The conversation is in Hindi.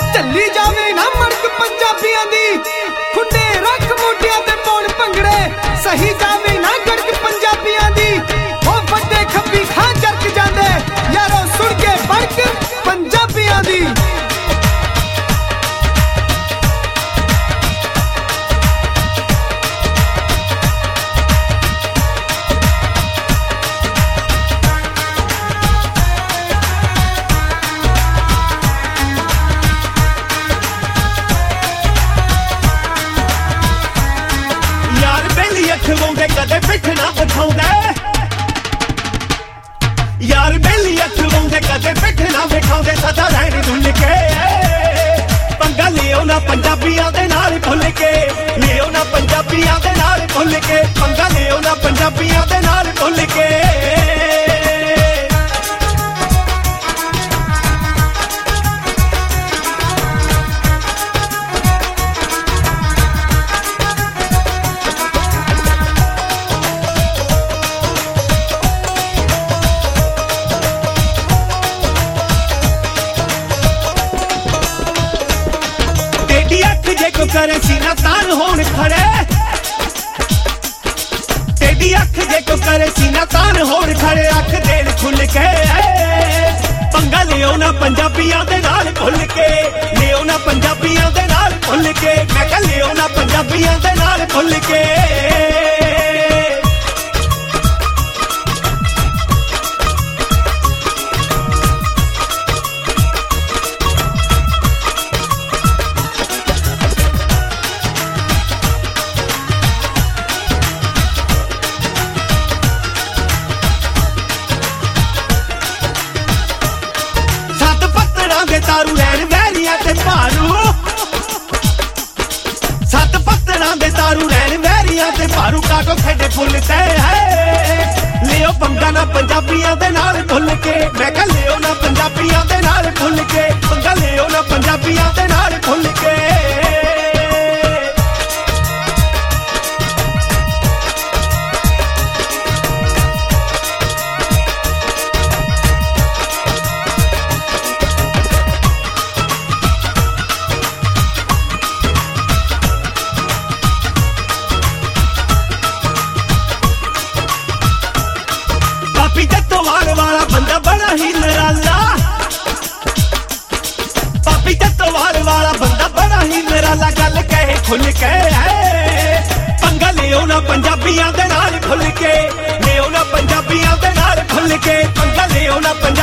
ਚੱਲੀ ਜਾਵੇ ਨਾ ਮੜਕ ਪੰਜਾਬੀਆਂ ਦੀ ਖੁੱਡੇ ਰੱਖ ਮੋਢਿਆਂ ਤੇ ਪਾਉਣ ਭੰਗੜੇ ਸਹੀ ਜਾਵੇ ਨਾ ਗੜਕ ਪੰਜਾਬੀਆਂ ਦੀ ਉਹ ਵੱਡੇ ਖੱਬੀ ਖਾਂ ਜਰਕ ਜਾਂਦੇ ਯਾਰੋ ਸੁਣ ਕੇ ਬੜਕ ਪੰਜਾਬੀਆਂ ਦੀ ਖਵਾਉਂਦੇ ਕਦੇ ਪਿੱਠ ਨਾ ਵਿਖਾਉਂਦੇ ਯਾਰ ਬੇਲੀ ਖਵਾਉਂਦੇ ਕਦੇ ਪਿੱਠ ਨਾ ਵਿਖਾਉਂਦੇ ਸਦਾ ਰਹਿਣ ਦੁੱਲ ਕੇ ਪੰਗਾ ਲਿਓ ਨਾ ਪੰਜਾਬੀਆਂ ਦੇ ਨਾਲ ਭੁੱਲ ਕੇ ਲਿਓ ਨਾ ਪੰਜਾਬੀਆਂ ਦੇ ਨਾਲ ਭੁੱਲ ਕੇ ਪੰਗਾ ਲਿਓ ਨਾ ਪੰਜਾਬੀਆਂ ਦੇ ਨਾਲ ਭੁੱਲ ਕੇ करे सीना तान होन खड़े तेरी अख जे को करे सीना तान होन खड़े अख देन खुल के पंगा लियो ना पंजाबियां दे नाल भुल के लियो ना पंजाबियां दे नाल भुल के मैं कह लियो ना पंजाबियां दे नाल भुल के तारू रैन वैरिया ते भारू सत पत्तरां दे तारू रैन वैरिया ते भारू काटो खेडे फुल ते है लियो पंगा ना पंजाबियां दे नाल भुल के मैं कह लियो ना पंजाबियां दे नाल भुल के पंगा लियो ना पंजाबियां दे नाल भुल के वाला बंदा बड़ा ही निराला पापी तत्वार वाला बंदा बड़ा ही निराला गल कहे खुल के पंगा लियो ना पंजाबियां दे नाल खुल के लियो ना पंजाबियां दे नाल खुल के पंगा लियो ना